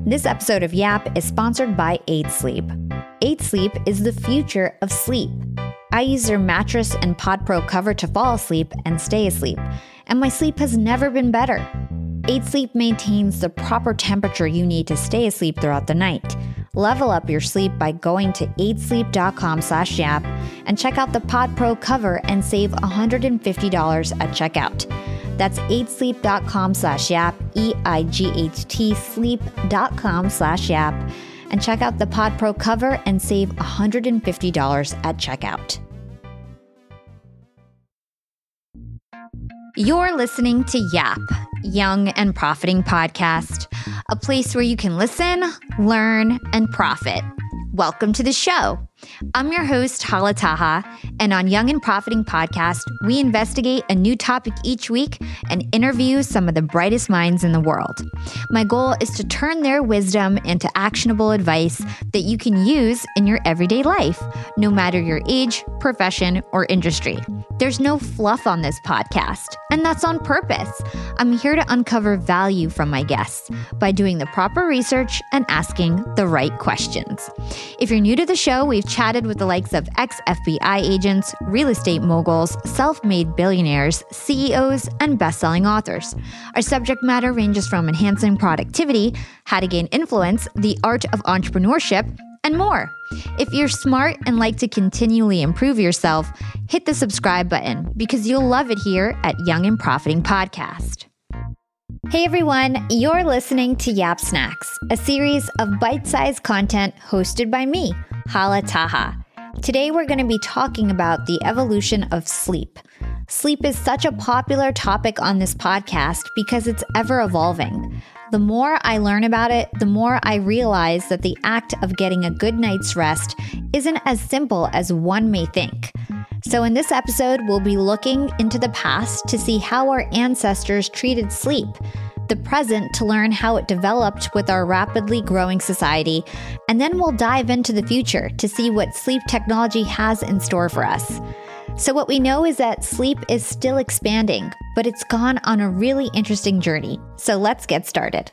This episode of Yap is sponsored by 8 Sleep. 8 Sleep is the future of sleep. I use their mattress and PodPro cover to fall asleep and stay asleep, and my sleep has never been better. 8 Sleep maintains the proper temperature you need to stay asleep throughout the night. Level up your sleep by going to 8sleep.com/yap and check out the PodPro cover and save $150 at checkout. That's 8sleep.com/yap, EIGHT sleep.com/yap, and check out the PodPro cover and save $150 at checkout. You're listening to Yap, Young and Profiting Podcast, a place where you can listen, learn, and profit. Welcome to the show. I'm your host, Hala Taha, and on Young and Profiting Podcast, we investigate a new topic each week and interview some of the brightest minds in the world. My goal is to turn their wisdom into actionable advice that you can use in your everyday life, no matter your age, profession, or industry. There's no fluff on this podcast, and that's on purpose. I'm here to uncover value from my guests by doing the proper research and asking the right questions. If you're new to the show, we've chatted with the likes of ex-FBI agents, real estate moguls, self-made billionaires, CEOs, and best-selling authors. Our subject matter ranges from enhancing productivity, how to gain influence, the art of entrepreneurship, and more. If you're smart and like to continually improve yourself, hit the subscribe button because you'll love it here at Young and Profiting Podcast. Hey everyone, you're listening to Yap Snacks, a series of bite-sized content hosted by me, Hala Taha. Today we're going to be talking about the evolution of sleep. Sleep is such a popular topic on this podcast because it's ever evolving. The more I learn about it, the more I realize that the act of getting a good night's rest isn't as simple as one may think. So in this episode, we'll be looking into the past to see how our ancestors treated sleep, the present to learn how it developed with our rapidly growing society, and then we'll dive into the future to see what sleep technology has in store for us. So what we know is that sleep is still expanding, but it's gone on a really interesting journey. So let's get started.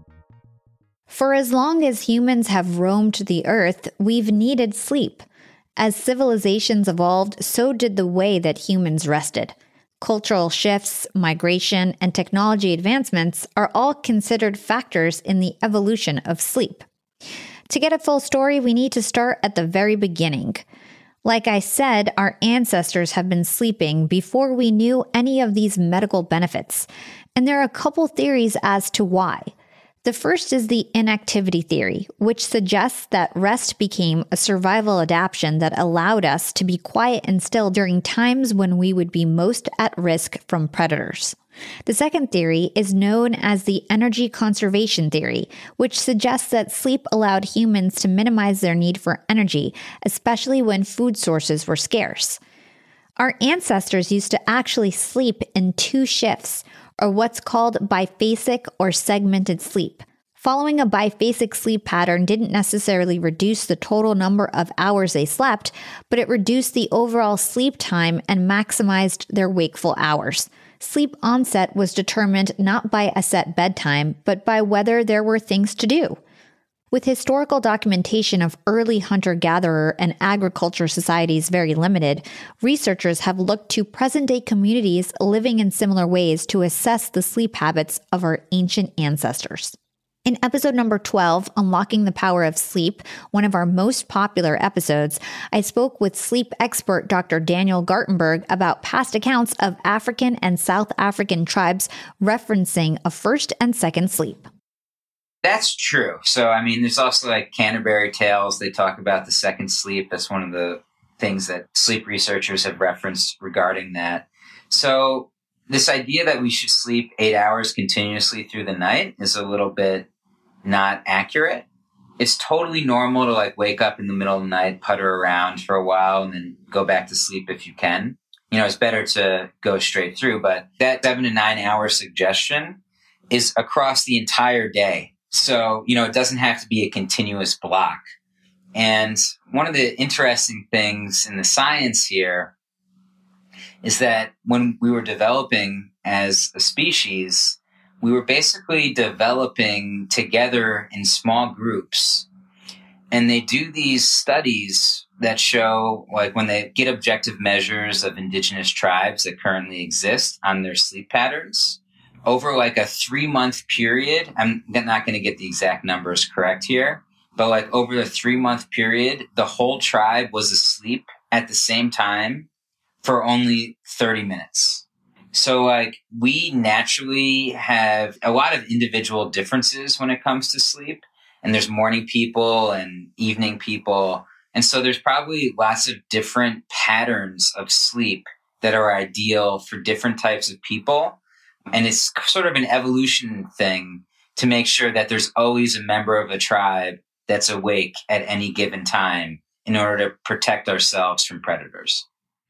For as long as humans have roamed the earth, we've needed sleep. As civilizations evolved, so did the way that humans rested. Cultural shifts, migration, and technology advancements are all considered factors in the evolution of sleep. To get a full story, we need to start at the very beginning. Like I said, our ancestors have been sleeping before we knew any of these medical benefits, and there are a couple theories as to why. The first is the inactivity theory, which suggests that rest became a survival adaptation that allowed us to be quiet and still during times when we would be most at risk from predators. The second theory is known as the energy conservation theory, which suggests that sleep allowed humans to minimize their need for energy, especially when food sources were scarce. Our ancestors used to actually sleep in 2 shifts, or what's called biphasic or segmented sleep. Following a biphasic sleep pattern didn't necessarily reduce the total number of hours they slept, but it reduced the overall sleep time and maximized their wakeful hours. Sleep onset was determined not by a set bedtime, but by whether there were things to do. With historical documentation of early hunter-gatherer and agriculture societies very limited, researchers have looked to present-day communities living in similar ways to assess the sleep habits of our ancient ancestors. In episode number 12, Unlocking the Power of Sleep, one of our most popular episodes, I spoke with sleep expert Dr. Daniel Gartenberg about past accounts of African and South African tribes referencing a first and second sleep. That's true. So, there's also like Canterbury Tales. They talk about the second sleep. That's one of the things that sleep researchers have referenced regarding that. So this idea that we should sleep 8 hours continuously through the night is a little bit not accurate. It's totally normal to wake up in the middle of the night, putter around for a while, and then go back to sleep if you can. It's better to go straight through, but that 7 to 9 hour suggestion is across the entire day. So, it doesn't have to be a continuous block. And one of the interesting things in the science here is that when we were developing as a species, we were basically developing together in small groups. And they do these studies that show, like, when they get objective measures of indigenous tribes that currently exist on their sleep patterns over like a 3-month period. I'm not going to get the exact numbers correct here, but like over the 3-month period, the whole tribe was asleep at the same time for only 30 minutes. So like we naturally have a lot of individual differences when it comes to sleep. And there's morning people and evening people. And so there's probably lots of different patterns of sleep that are ideal for different types of people. And it's sort of an evolution thing to make sure that there's always a member of a tribe that's awake at any given time in order to protect ourselves from predators.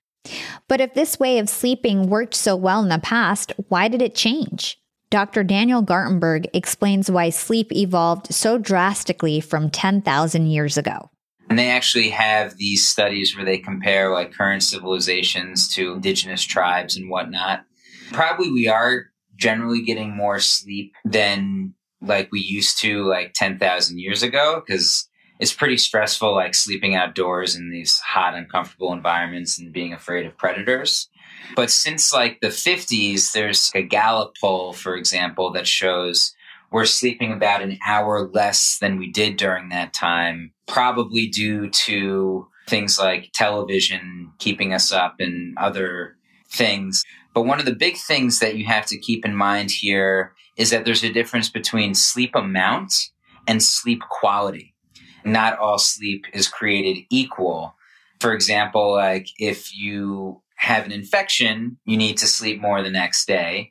But if this way of sleeping worked so well in the past, why did it change? Dr. Daniel Gartenberg explains why sleep evolved so drastically from 10,000 years ago. And they actually have these studies where they compare like current civilizations to indigenous tribes and whatnot. Probably we are generally getting more sleep than like we used to like 10,000 years ago, because it's pretty stressful, like sleeping outdoors in these hot, uncomfortable environments and being afraid of predators. But since like the 50s, there's a Gallup poll, for example, that shows we're sleeping about an hour less than we did during that time, probably due to things like television keeping us up and other things. But one of the big things that you have to keep in mind here is that there's a difference between sleep amount and sleep quality. Not all sleep is created equal. For example, like if you have an infection, you need to sleep more the next day.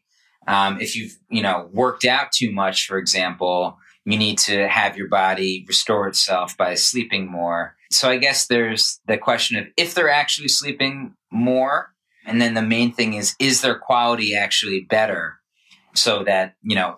If you've, worked out too much, for example, you need to have your body restore itself by sleeping more. So I guess there's the question of if they're actually sleeping more. And then the main thing is their quality actually better so that,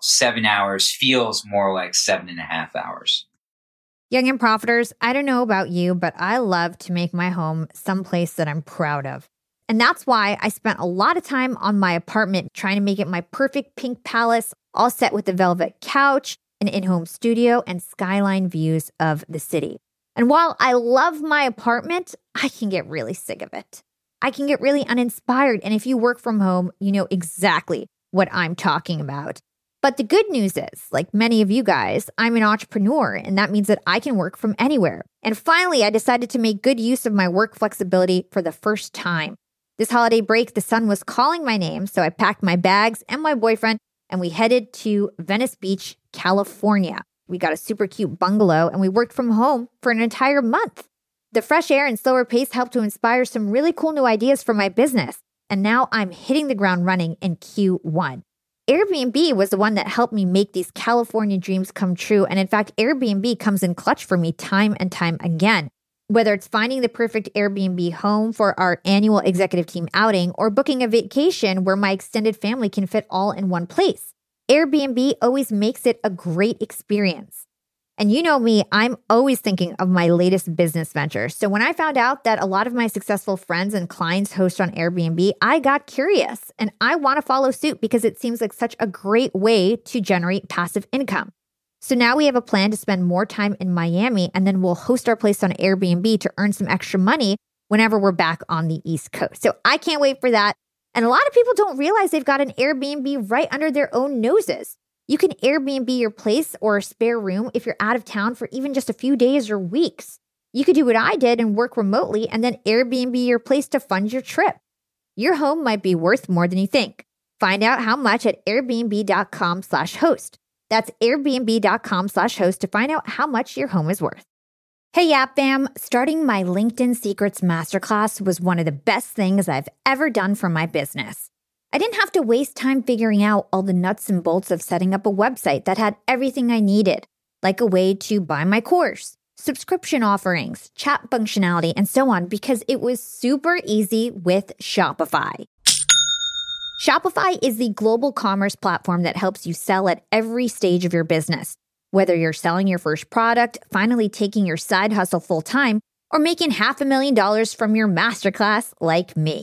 7 hours feels more like 7.5 hours. Young and Profiters, I don't know about you, but I love to make my home someplace that I'm proud of. And that's why I spent a lot of time on my apartment trying to make it my perfect pink palace, all set with a velvet couch, an in-home studio, and skyline views of the city. And while I love my apartment, I can get really sick of it. I can get really uninspired. And if you work from home, you know exactly what I'm talking about. But the good news is, like many of you guys, I'm an entrepreneur, and that means that I can work from anywhere. And finally, I decided to make good use of my work flexibility for the first time. This holiday break, the sun was calling my name, so I packed my bags and my boyfriend, and we headed to Venice Beach, California. We got a super cute bungalow, and we worked from home for an entire month. The fresh air and slower pace helped to inspire some really cool new ideas for my business, and now I'm hitting the ground running in Q1. Airbnb was the one that helped me make these California dreams come true, and in fact, Airbnb comes in clutch for me time and time again. Whether it's finding the perfect Airbnb home for our annual executive team outing or booking a vacation where my extended family can fit all in one place, Airbnb always makes it a great experience. And you know me, I'm always thinking of my latest business venture. So when I found out that a lot of my successful friends and clients host on Airbnb, I got curious and I want to follow suit because it seems like such a great way to generate passive income. So now we have a plan to spend more time in Miami, and then we'll host our place on Airbnb to earn some extra money whenever we're back on the East Coast. So I can't wait for that. And a lot of people don't realize they've got an Airbnb right under their own noses. You can Airbnb your place or a spare room if you're out of town for even just a few days or weeks. You could do what I did and work remotely and then Airbnb your place to fund your trip. Your home might be worth more than you think. Find out how much at airbnb.com/host. That's airbnb.com/host to find out how much your home is worth. Hey, Yap Fam, starting my LinkedIn Secrets Masterclass was one of the best things I've ever done for my business. I didn't have to waste time figuring out all the nuts and bolts of setting up a website that had everything I needed, like a way to buy my course, subscription offerings, chat functionality, and so on, because it was super easy with Shopify. Shopify is the global commerce platform that helps you sell at every stage of your business. Whether you're selling your first product, finally taking your side hustle full-time, or making $500,000 from your masterclass like me.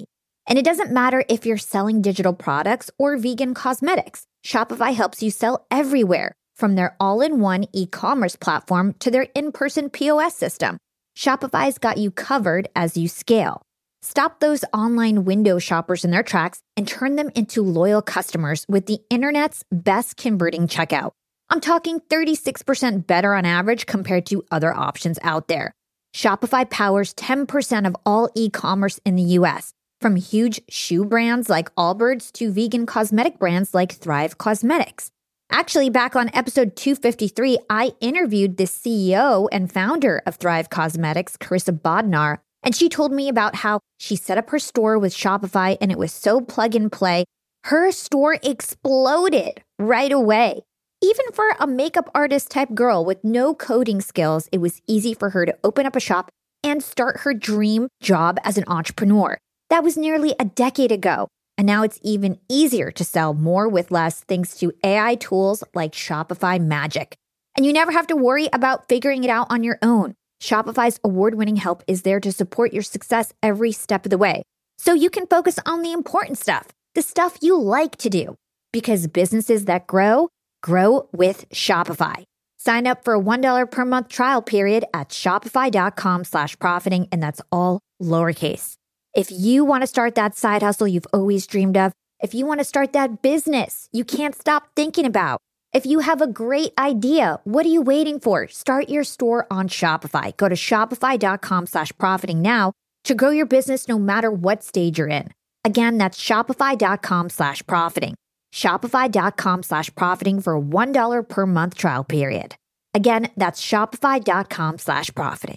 And it doesn't matter if you're selling digital products or vegan cosmetics. Shopify helps you sell everywhere, from their all-in-one e-commerce platform to their in-person POS system. Shopify's got you covered as you scale. Stop those online window shoppers in their tracks and turn them into loyal customers with the internet's best converting checkout. I'm talking 36% better on average compared to other options out there. Shopify powers 10% of all e-commerce in the US, from huge shoe brands like Allbirds to vegan cosmetic brands like Thrive Cosmetics. Actually, back on episode 253, I interviewed the CEO and founder of Thrive Cosmetics, Carissa Bodnar, and she told me about how she set up her store with Shopify and it was so plug and play. Her store exploded right away. Even for a makeup artist type girl with no coding skills, it was easy for her to open up a shop and start her dream job as an entrepreneur. That was nearly a decade ago. And now it's even easier to sell more with less thanks to AI tools like Shopify Magic. And you never have to worry about figuring it out on your own. Shopify's award-winning help is there to support your success every step of the way. So you can focus on the important stuff, the stuff you like to do. Because businesses that grow with Shopify. Sign up for a $1 per month trial period at shopify.com/profiting, and that's all lowercase. If you want to start that side hustle you've always dreamed of, if you want to start that business you can't stop thinking about, if you have a great idea, what are you waiting for? Start your store on Shopify. Go to shopify.com/profiting now to grow your business no matter what stage you're in. Again, that's shopify.com/profiting. Shopify.com/profiting for a $1 per month trial period. Again, that's shopify.com/profiting.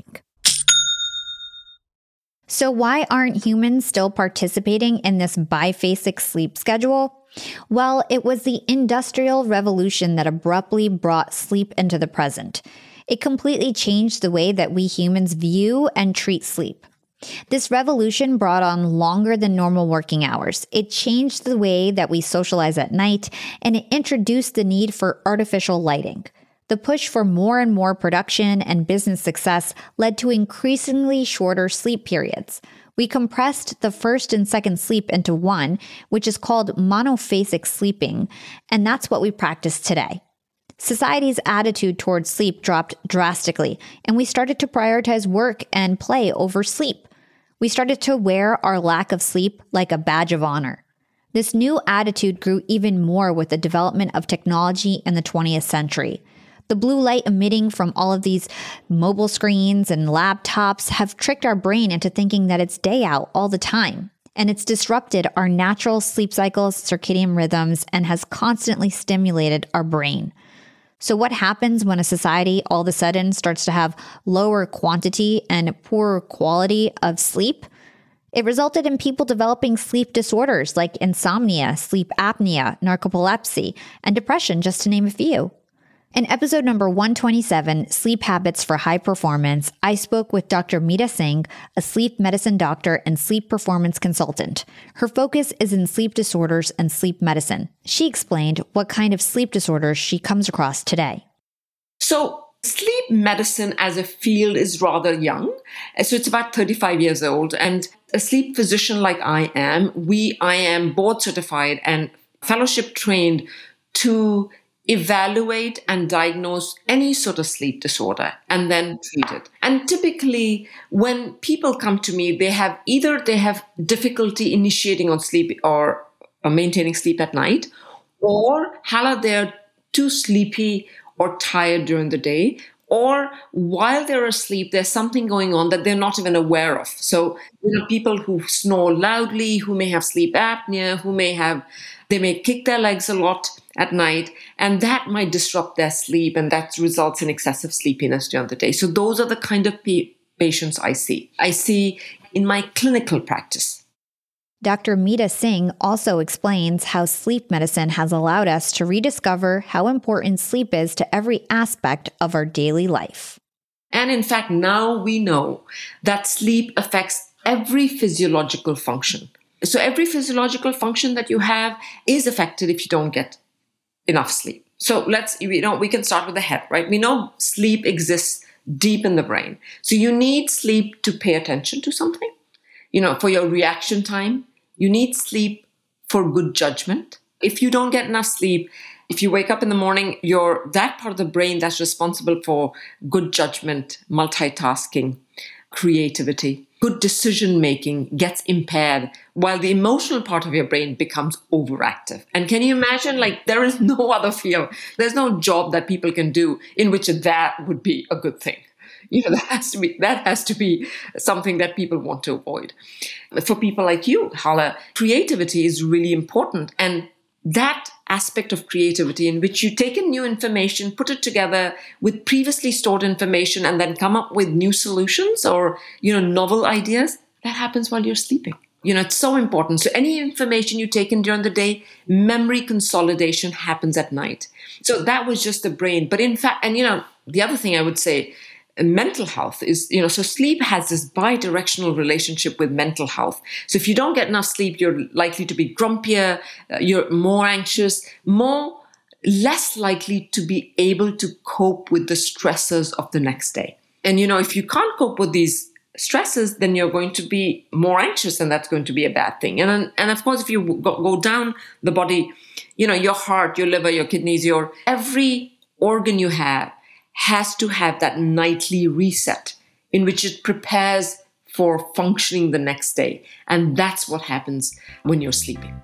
So why aren't humans still participating in this biphasic sleep schedule? Well, it was the Industrial Revolution that abruptly brought sleep into the present. It completely changed the way that we humans view and treat sleep. This revolution brought on longer than normal working hours. It changed the way that we socialize at night, and it introduced the need for artificial lighting. The push for more and more production and business success led to increasingly shorter sleep periods. We compressed the first and second sleep into one, which is called monophasic sleeping, and that's what we practice today. Society's attitude towards sleep dropped drastically, and we started to prioritize work and play over sleep. We started to wear our lack of sleep like a badge of honor. This new attitude grew even more with the development of technology in the 20th century. The blue light emitting from all of these mobile screens and laptops have tricked our brain into thinking that it's day out all the time. And it's disrupted our natural sleep cycles, circadian rhythms, and has constantly stimulated our brain. So what happens when a society all of a sudden starts to have lower quantity and poorer quality of sleep? It resulted in people developing sleep disorders like insomnia, sleep apnea, narcolepsy, and depression, just to name a few. In episode number 127, Sleep Habits for High Performance, I spoke with Dr. Meeta Singh, a sleep medicine doctor and sleep performance consultant. Her focus is in sleep disorders and sleep medicine. She explained what kind of sleep disorders she comes across today. So sleep medicine as a field is rather young. So it's about 35 years old. And a sleep physician like I am board certified and fellowship trained to evaluate and diagnose any sort of sleep disorder and then treat it. And typically when people come to me, they have difficulty initiating on sleep or maintaining sleep at night, or they're too sleepy or tired during the day, or while they're asleep, there's something going on that they're not even aware of. So, people who snore loudly, who may have sleep apnea, they may kick their legs a lot at night, and that might disrupt their sleep, and that results in excessive sleepiness during the day. So those are the kind of patients I see in my clinical practice. Dr. Meeta Singh also explains how sleep medicine has allowed us to rediscover how important sleep is to every aspect of our daily life. And in fact, now we know that sleep affects every physiological function. So every physiological function that you have is affected if you don't get enough sleep. So we can start with the head, right? We know sleep exists deep in the brain. So you need sleep to pay attention to something, for your reaction time, You need sleep for good judgment. If you don't get enough sleep, if you wake up in the morning, that part of the brain that's responsible for good judgment, multitasking, creativity, good decision making gets impaired, while the emotional part of your brain becomes overactive. And can you imagine, there is no other field, there's no job that people can do in which that would be a good thing. That has to be something that people want to avoid. For people like you, Hala, creativity is really important. And that aspect of creativity in which you take in new information, put it together with previously stored information, and then come up with new solutions or, novel ideas, that happens while you're sleeping. It's so important. So any information you take in during the day, memory consolidation happens at night. So that was just the brain. But in fact, and the other thing I would say, mental health is, so sleep has this bi-directional relationship with mental health. So if you don't get enough sleep, you're likely to be grumpier, you're more anxious, less likely to be able to cope with the stresses of the next day. And, if you can't cope with these stresses, then you're going to be more anxious, and that's going to be a bad thing. And of course, if you go down the body, your heart, your liver, your kidneys, every organ you have has to have that nightly reset in which it prepares for functioning the next day. And that's what happens when you're sleeping.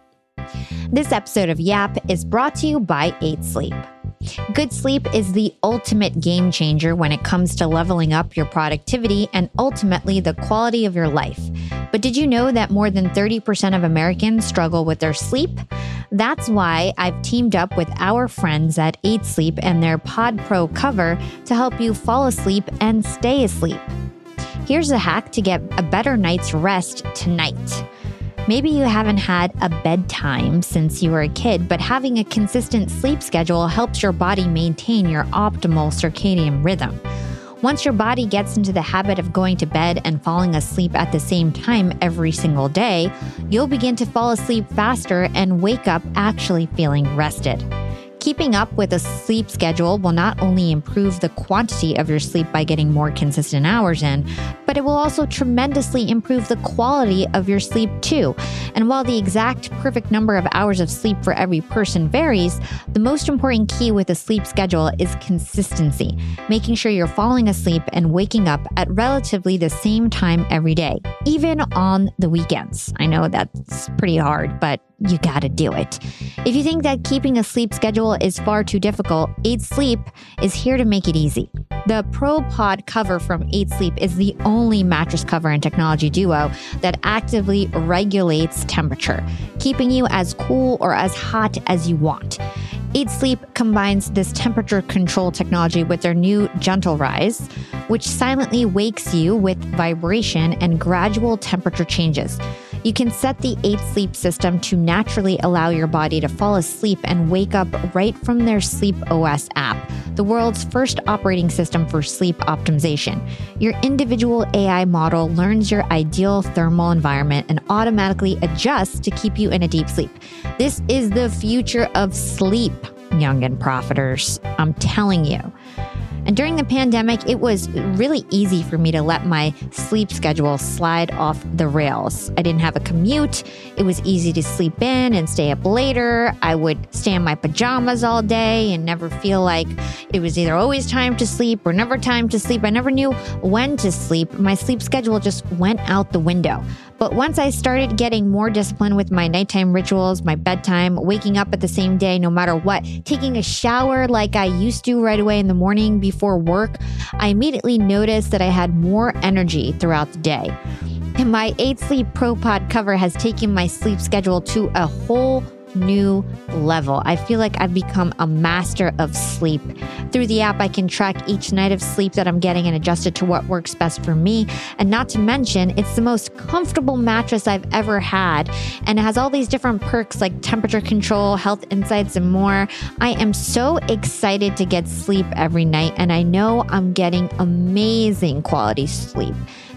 This episode of Yap is brought to you by 8 Sleep. Good sleep is the ultimate game changer when it comes to leveling up your productivity and ultimately the quality of your life. But did you know that more than 30% of Americans struggle with their sleep? That's why I've teamed up with our friends at 8 Sleep and their Pod Pro cover to help you fall asleep and stay asleep. Here's a hack to get a better night's rest tonight. Maybe you haven't had a bedtime since you were a kid, but having a consistent sleep schedule helps your body maintain your optimal circadian rhythm. Once your body gets into the habit of going to bed and falling asleep at the same time every single day, you'll begin to fall asleep faster and wake up actually feeling rested. Keeping up with a sleep schedule will not only improve the quantity of your sleep by getting more consistent hours in, but it will also tremendously improve the quality of your sleep too. And while the exact perfect number of hours of sleep for every person varies, the most important key with a sleep schedule is consistency, making sure you're falling asleep and waking up at relatively the same time every day, even on the weekends. I know that's pretty hard, but you gotta do it. If you think that keeping a sleep schedule is far too difficult, 8 Sleep is here to make it easy. The Pro Pod cover from 8 Sleep is the only mattress cover and technology duo that actively regulates temperature, keeping you as cool or as hot as you want. 8 Sleep combines this temperature control technology with their new Gentle Rise, which silently wakes you with vibration and gradual temperature changes. You can set the 8 Sleep system to naturally allow your body to fall asleep and wake up right from their Sleep OS app, the world's first operating system for sleep optimization. Your individual AI model learns your ideal thermal environment and automatically adjusts to keep you in a deep sleep. This is the future of sleep, young and profiters. I'm telling you. And during the pandemic, it was really easy for me to let my sleep schedule slide off the rails. I didn't have a commute. It was easy to sleep in and stay up later. I would stay in my pajamas all day and never feel like it was either always time to sleep or never time to sleep. I never knew when to sleep. My sleep schedule just went out the window. But once I started getting more disciplined with my nighttime rituals, my bedtime, waking up at the same day no matter what, taking a shower like I used to right away in the morning before work, I immediately noticed that I had more energy throughout the day. And my 8 Sleep Pro Pod cover has taken my sleep schedule to a whole new level. I feel like I've become a master of sleep. Through the app, I can track each night of sleep that I'm getting and adjust it to what works best for me. And not to mention, it's the most comfortable mattress I've ever had. And it has all these different perks like temperature control, health insights, and more. I am so excited to get sleep every night, and I know I'm getting amazing quality sleep.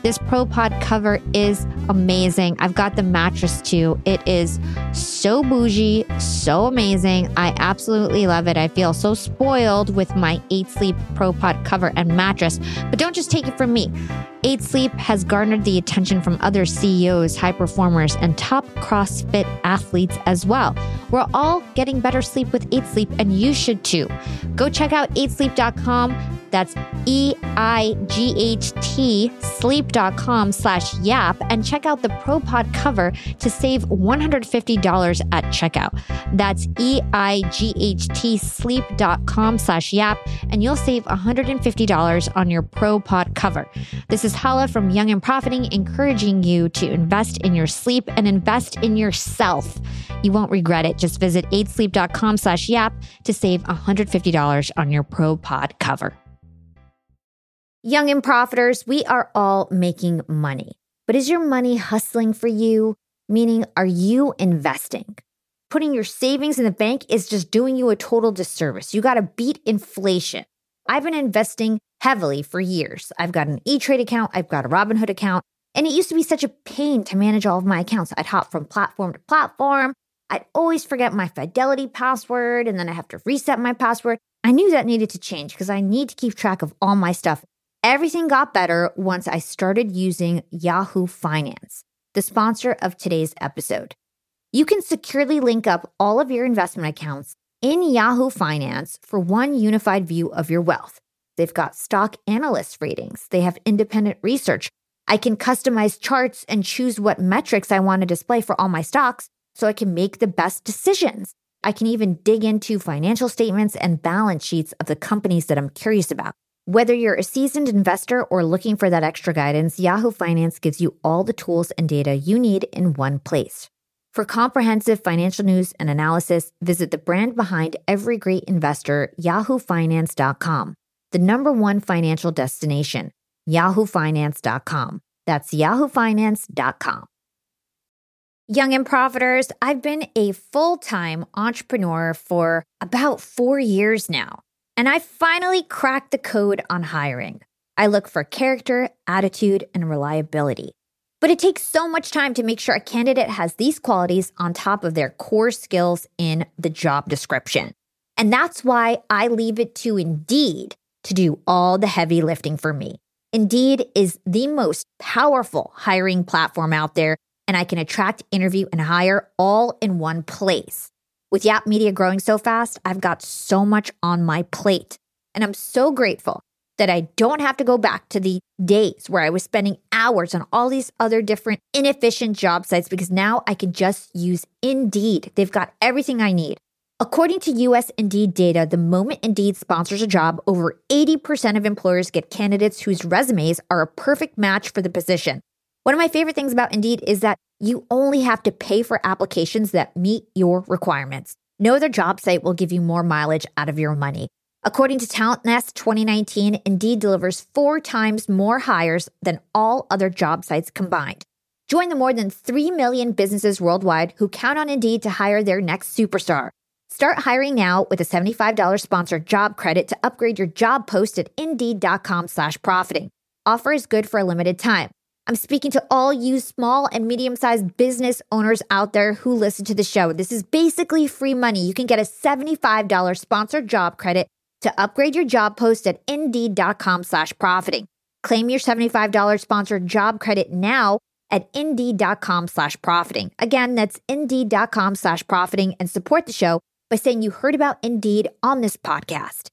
This ProPod cover is amazing. I've got the mattress too. It is so bougie, so amazing. I absolutely love it. I feel so spoiled with my 8 Sleep ProPod cover and mattress. But don't just take it from me. 8 Sleep has garnered the attention from other CEOs, high performers, and top CrossFit athletes as well. We're all getting better sleep with 8 Sleep, and you should too. Go check out 8sleep.com. That's EIGHT sleep.com/yap and check out the ProPod cover to save $150 at checkout. That's EIGHT sleep.com/yap and you'll save $150 on your ProPod cover. This is Hala from Young and Profiting, encouraging you to invest in your sleep and invest in yourself. You won't regret it. Just visit 8sleep.com/yap to save $150 on your ProPod cover. Young and Profiters, we are all making money. But is your money hustling for you? Meaning, are you investing? Putting your savings in the bank is just doing you a total disservice. You got to beat inflation. I've been investing heavily for years. I've got an E-Trade account. I've got a Robinhood account. And it used to be such a pain to manage all of my accounts. I'd hop from platform to platform. I'd always forget my Fidelity password, and then I have to reset my password. I knew that needed to change because I need to keep track of all my stuff. Everything got better once I started using Yahoo Finance, the sponsor of today's episode. You can securely link up all of your investment accounts in Yahoo Finance for one unified view of your wealth. They've got stock analyst ratings. They have independent research. I can customize charts and choose what metrics I want to display for all my stocks so I can make the best decisions. I can even dig into financial statements and balance sheets of the companies that I'm curious about. Whether you're a seasoned investor or looking for that extra guidance, Yahoo Finance gives you all the tools and data you need in one place. For comprehensive financial news and analysis, visit the brand behind every great investor, yahoofinance.com, the #1 financial destination, yahoofinance.com. That's yahoofinance.com. Young and Profiters, I've been a full-time entrepreneur for about 4 years now. And I finally cracked the code on hiring. I look for character, attitude, and reliability. But it takes so much time to make sure a candidate has these qualities on top of their core skills in the job description. And that's why I leave it to Indeed to do all the heavy lifting for me. Indeed is the most powerful hiring platform out there, and I can attract, interview, and hire all in one place. With Yap Media growing so fast, I've got so much on my plate. And I'm so grateful that I don't have to go back to the days where I was spending hours on all these other different inefficient job sites because now I can just use Indeed. They've got everything I need. According to US Indeed data, the moment Indeed sponsors a job, over 80% of employers get candidates whose resumes are a perfect match for the position. One of my favorite things about Indeed is that you only have to pay for applications that meet your requirements. No other job site will give you more mileage out of your money. According to Talent Nest 2019, Indeed delivers 4 times more hires than all other job sites combined. Join the more than 3 million businesses worldwide who count on Indeed to hire their next superstar. Start hiring now with a $75 sponsored job credit to upgrade your job post at Indeed.com/profiting. Offer is good for a limited time. I'm speaking to all you small and medium-sized business owners out there who listen to the show. This is basically free money. You can get a $75 sponsored job credit to upgrade your job post at Indeed.com/profiting. Claim your $75 sponsored job credit now at Indeed.com/profiting. Again, that's Indeed.com/profiting and support the show by saying you heard about Indeed on this podcast.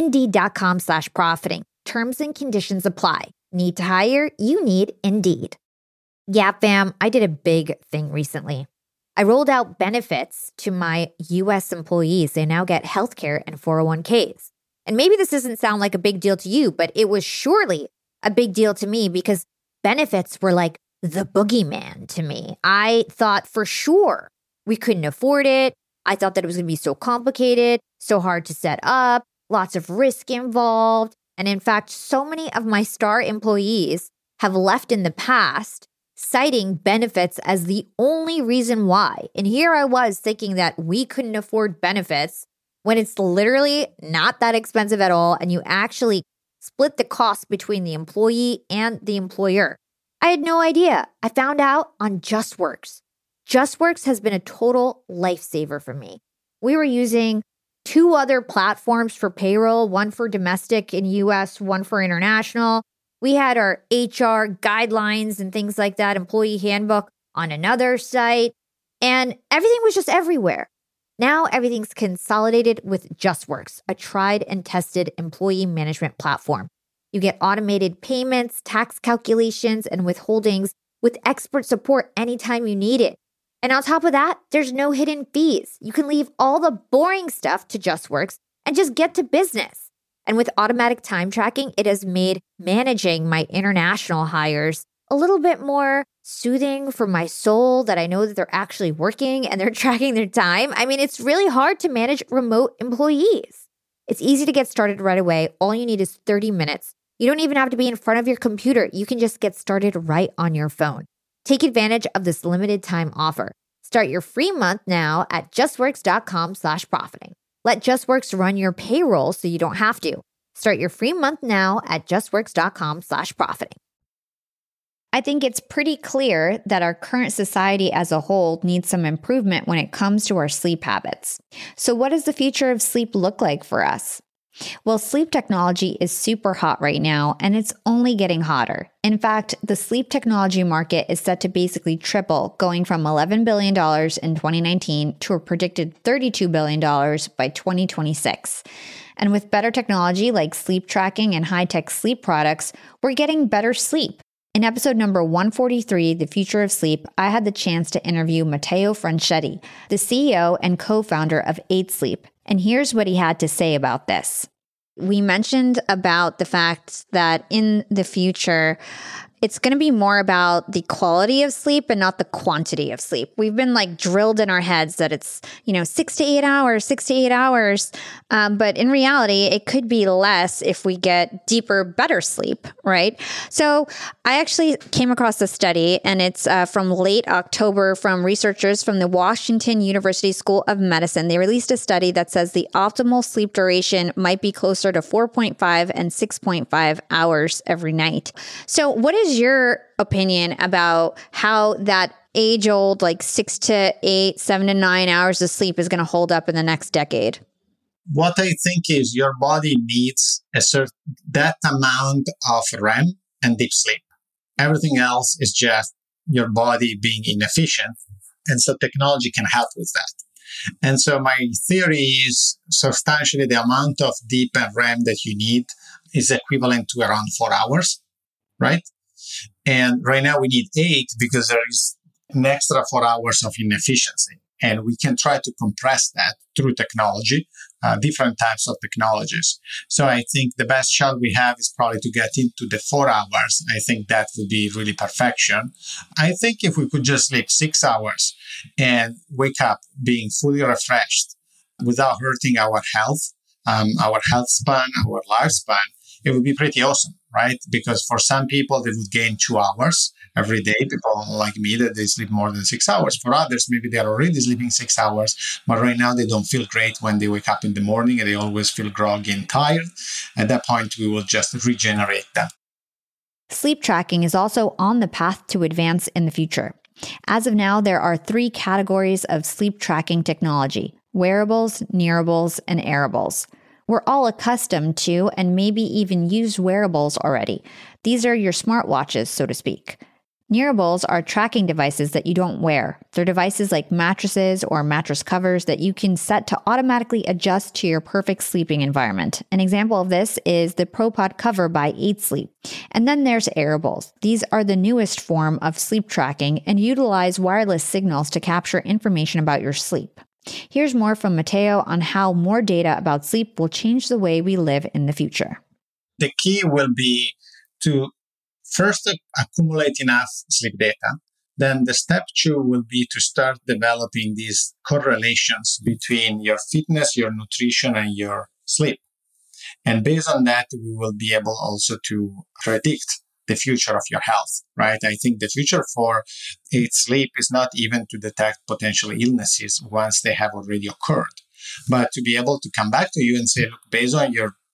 Indeed.com/profiting. Terms and conditions apply. Need to hire? You need Indeed. Yeah, fam, I did a big thing recently. I rolled out benefits to my U.S. employees. They now get healthcare and 401ks. And maybe this doesn't sound like a big deal to you, but it was surely a big deal to me because benefits were like the boogeyman to me. I thought for sure we couldn't afford it. I thought that it was going to be so complicated, so hard to set up, lots of risk involved. And in fact, so many of my star employees have left in the past, citing benefits as the only reason why. And here I was thinking that we couldn't afford benefits when it's literally not that expensive at all. And you actually split the cost between the employee and the employer. I had no idea. I found out on JustWorks. JustWorks has been a total lifesaver for me. We were using 2 other platforms for payroll, one for domestic in US, one for international. We had our HR guidelines and things like that, employee handbook on another site, and everything was just everywhere. Now everything's consolidated with JustWorks, a tried and tested employee management platform. You get automated payments, tax calculations, and withholdings with expert support anytime you need it. And on top of that, there's no hidden fees. You can leave all the boring stuff to JustWorks and just get to business. And with automatic time tracking, it has made managing my international hires a little bit more soothing for my soul, that I know that they're actually working and they're tracking their time. I mean, it's really hard to manage remote employees. It's easy to get started right away. All you need is 30 minutes. You don't even have to be in front of your computer. You can just get started right on your phone. Take advantage of this limited time offer. Start your free month now at justworks.com/profiting. Let JustWorks run your payroll so you don't have to. Start your free month now at justworks.com/profiting. I think it's pretty clear that our current society as a whole needs some improvement when it comes to our sleep habits. So what does the future of sleep look like for us? Well, sleep technology is super hot right now, and it's only getting hotter. In fact, the sleep technology market is set to basically triple, going from $11 billion in 2019 to a predicted $32 billion by 2026. And with better technology like sleep tracking and high-tech sleep products, we're getting better sleep. In episode number 143, The Future of Sleep, I had the chance to interview Matteo Franchetti, the CEO and co-founder of 8 Sleep. And here's what he had to say about this. We mentioned about the fact that in the future, it's going to be more about the quality of sleep and not the quantity of sleep. We've been drilled in our heads that it's, 6 to 8 hours, 6 to 8 hours. But in reality, it could be less if we get deeper, better sleep, right? So I actually came across a study, and it's from late October from researchers from the Washington University School of Medicine. They released a study that says the optimal sleep duration might be closer to 4.5 and 6.5 hours every night. So what is your opinion about how that age-old 6 to 8, 7 to 9 hours of sleep is going to hold up in the next decade? What I think is your body needs that amount of REM and deep sleep. Everything else is just your body being inefficient. And so technology can help with that. And so my theory is substantially the amount of deep and REM that you need is equivalent to around 4 hours, right? And right now we need 8 because there is an extra 4 hours of inefficiency. And we can try to compress that through technology, different types of technologies. So I think the best shot we have is probably to get into the 4 hours. I think that would be really perfection. I think if we could just sleep 6 hours and wake up being fully refreshed without hurting our health span, our lifespan, it would be pretty awesome, right? Because for some people, they would gain 2 hours every day. People like me that they sleep more than 6 hours. For others, maybe they're already sleeping 6 hours, but right now they don't feel great when they wake up in the morning and they always feel groggy and tired. At that point, we will just regenerate that. Sleep tracking is also on the path to advance in the future. As of now, there are 3 categories of sleep tracking technology: wearables, nearables, and airables. We're all accustomed to and maybe even use wearables already. These are your smartwatches, so to speak. Nearables are tracking devices that you don't wear. They're devices like mattresses or mattress covers that you can set to automatically adjust to your perfect sleeping environment. An example of this is the ProPod cover by 8 Sleep. And then there's airables. These are the newest form of sleep tracking and utilize wireless signals to capture information about your sleep. Here's more from Matteo on how more data about sleep will change the way we live in the future. The key will be to first accumulate enough sleep data. Then the step 2 will be to start developing these correlations between your fitness, your nutrition, and your sleep. And based on that, we will be able also to predict the future of your health, right? I think the future for 8 Sleep is not even to detect potential illnesses once they have already occurred, but to be able to come back to you and say, look, based on your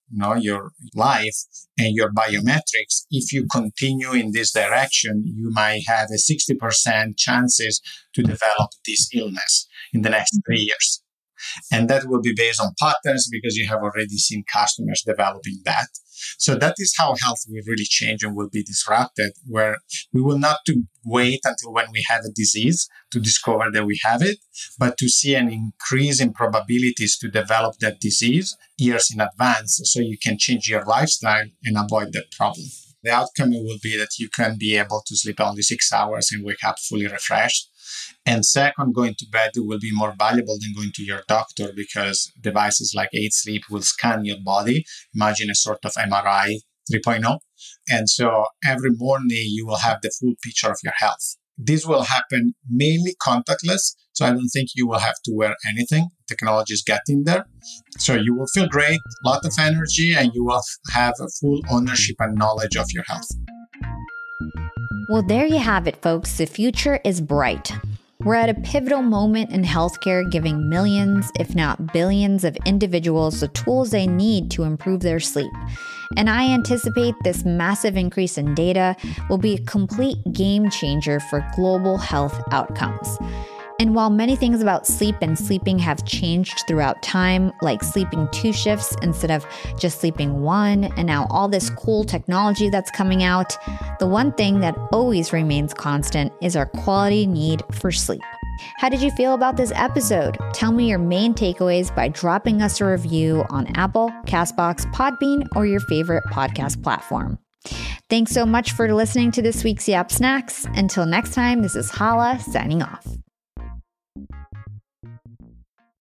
your life and your biometrics, if you continue in this direction, you might have a 60% chances to develop this illness in the next 3 years. And that will be based on patterns because you have already seen customers developing that. So that is how health will really change and will be disrupted, where we will not to wait until when we have a disease to discover that we have it, but to see an increase in probabilities to develop that disease years in advance so you can change your lifestyle and avoid that problem. The outcome will be that you can be able to sleep only 6 hours and wake up fully refreshed. And second, going to bed will be more valuable than going to your doctor because devices like 8 Sleep will scan your body. Imagine a sort of MRI 3.0. And so every morning you will have the full picture of your health. This will happen mainly contactless. So I don't think you will have to wear anything. Technology is getting there. So you will feel great, a lot of energy, and you will have a full ownership and knowledge of your health. Well, there you have it, folks. The future is bright. We're at a pivotal moment in healthcare, giving millions, if not billions, of individuals the tools they need to improve their sleep. And I anticipate this massive increase in data will be a complete game changer for global health outcomes. And while many things about sleep and sleeping have changed throughout time, like sleeping 2 shifts instead of just sleeping 1, and now all this cool technology that's coming out, the one thing that always remains constant is our quality need for sleep. How did you feel about this episode? Tell me your main takeaways by dropping us a review on Apple, Castbox, Podbean, or your favorite podcast platform. Thanks so much for listening to this week's Yap Snacks. Until next time, this is Hala signing off.